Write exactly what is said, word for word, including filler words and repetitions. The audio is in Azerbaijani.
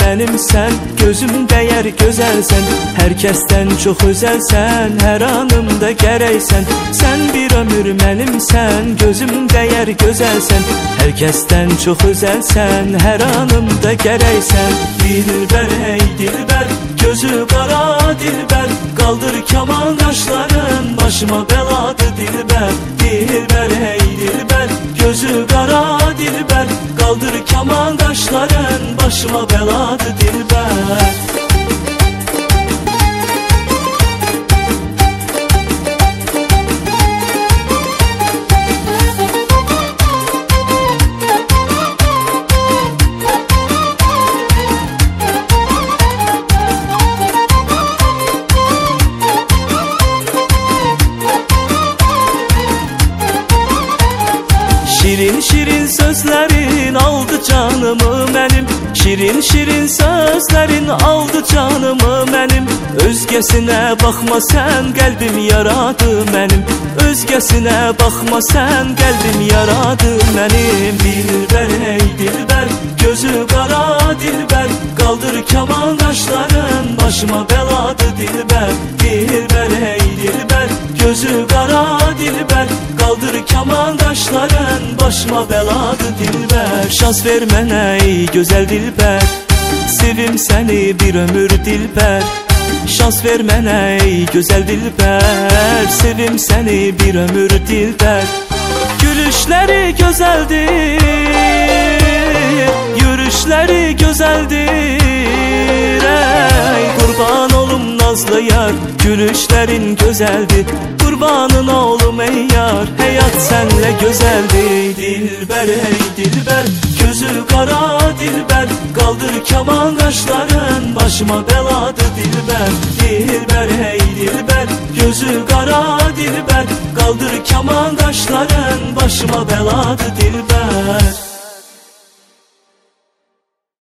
mənimsən, gözüm dəyər gözəlsən, hər kəsdən çox özəlsən, hər anımda gərəksən. Sən bir ömür mənimsən, gözüm dəyər gözəlsən, hər kəsdən çox özəlsən, hər anımda gərəksən. Dilbər ey dilbər, gözü qara dilbər, qaldır kaman qaşların, başıma bəladır dilbər. Dilbər ey dilbər, gözü qara dilbər, qaldır kaman qaşların, başıma bəladır dilbər. Şirin şirin sözlerin aldı canımı mənim, şirin şirin sözlerin aldı canımı mənim. Özgəsinə baxma sən, qəlbim yaradı mənim, özgəsinə baxma sən, qəlbim yaradı mənim. Dilbər ey dilbər, gözü qara dilbər, qaldır kaman qaşların, başıma bəladır dilbər. Dilbər ey dilbər, gözü qara dilbər, qaldır kaman qaşların, başıma bəladır dilbər. Şans ver mənə ey gözəl dilbər, sevim səni bir ömür dilbər. Şans ver mənə ey gözəl dilbər, sevim səni bir ömür dilbər. Gülüşləri gözəldir, yürüşləri gözəldir, ey qurban olum nazlı yar, gülüşlərin gözəldir, qurbanın olum ey yar, həyat sənlə gözəldir. Dilbər ey dilbər, gözü qara dilbər, qaldır kaman qaşların, başıma bəladır dilbər. Dilbər ey dilbər, gözü qara dilbər, qaldır kaman qaşların, başıma bəladır dilbər.